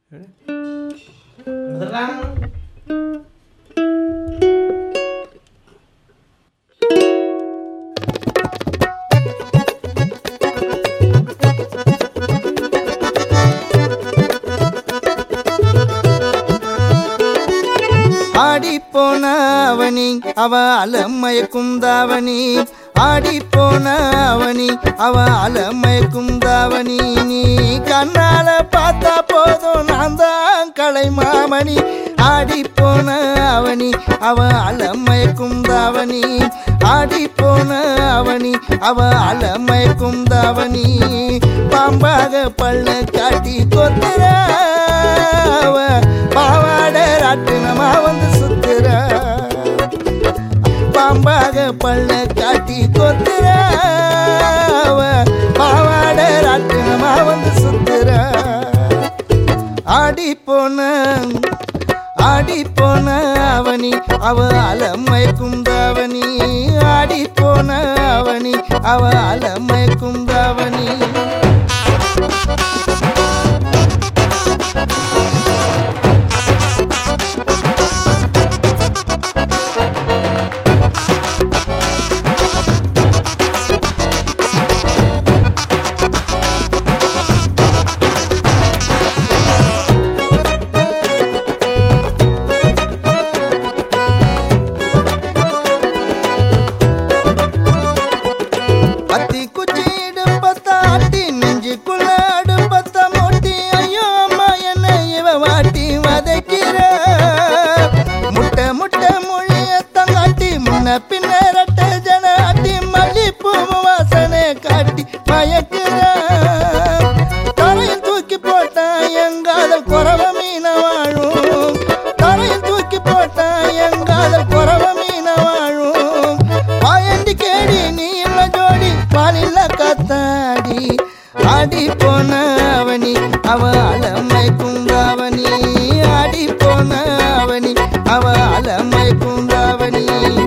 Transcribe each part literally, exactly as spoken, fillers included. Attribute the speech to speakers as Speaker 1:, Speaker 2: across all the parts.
Speaker 1: ஆடி போன அவனி அவ அலமயக்கும் தாவணி, ஆடி போன அவனி அவ அலமயக்கும் தாவணி. நீ கண்ணால பார்த்தா போதும் நான் தான் கலை மாமணி. ஆடி போன அவனி அவ அலமயக்கும் தாவணி, ஆடி போன அவனி அவ அலமயக்கும் தாவணி. பாம்பாக பள்ள காட்டி கொத்துற அவ பாவாட ராட்டினமா வந்து சுத்துற. பாம்பாக பள்ள காட்டி கொத்துற அவ பாவாட ராட்டினமா வந்து சுத்துற. ஆடி போன ஆடி போன அவனி அவ அலமயக்கும் தாவணி, ஆடி போன அவனி அவ அலமயக்கும் தாவணி. பின்னரட்ட ஜனாட்டி மல்லிப்பூ வாசனை காட்டி மயக்குற. தரையில் தூக்கி போட்டா எங்காதல் குறவ மீன வாழும், தரையில் தூக்கி போட்டா எங்காதல் குறவ மீன வாழும். பாயண்டி கேடி நீ இல்ல ஜோடி பாலில்ல காத்தாடி. ஆடி போன அவனி அவ அலமயக்கும் தாவணி, ஆடி போன அவனி அவ அலமயக்கும் தாவணி.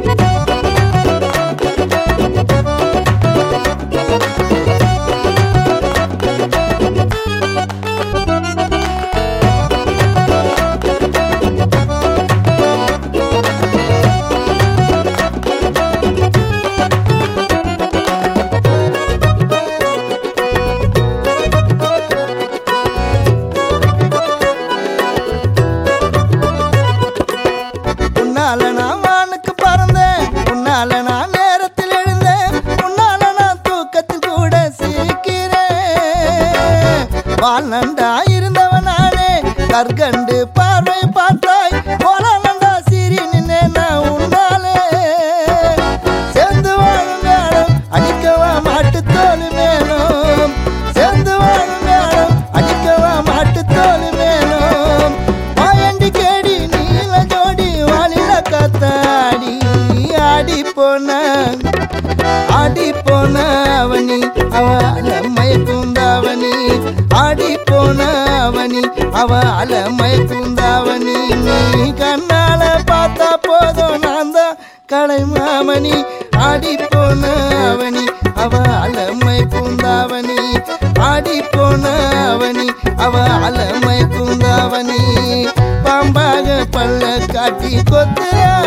Speaker 1: உன்னால நான் வானுக்கு பறந்தேன், உன்னால நான் நேரத்தில் எழுந்தேன், உன்னால நான் தூக்கத்தில் கூட சிரிக்கிறேன். வாழ்நண்டா இருந்தவன் நானே கற்கண்டு பார்வை பார்த்தாய் போலண்டா சிரி நின்னே நான் உன்னாலே. சேர்ந்து வாழும் மேடம் அடிக்கவா மாட்டு தோல் மேலும், சேர்ந்து வாழும் மேடம் அடிக்கவா மாட்டு தோல் மேலும். பாயண்டி கேடி நீல ஜோடி வாலில காத்தாடி. ஆடி போன ஆடி போன அவனி அவ அலமயக்கும் தாவணி, ஆடி போன அவனி அவ அலமயக்கும் தாவணி. நீ கண்ணால பார்த்தா போதும் நான் தான் கலை மாமணி. ஆடி போன அவனி அவ அலமயக்கும் தாவணி, ஆடி போன அவனி அவ அலமயக்கும் தாவணி. பாம்பாக பள்ள காட்டி கொத்துற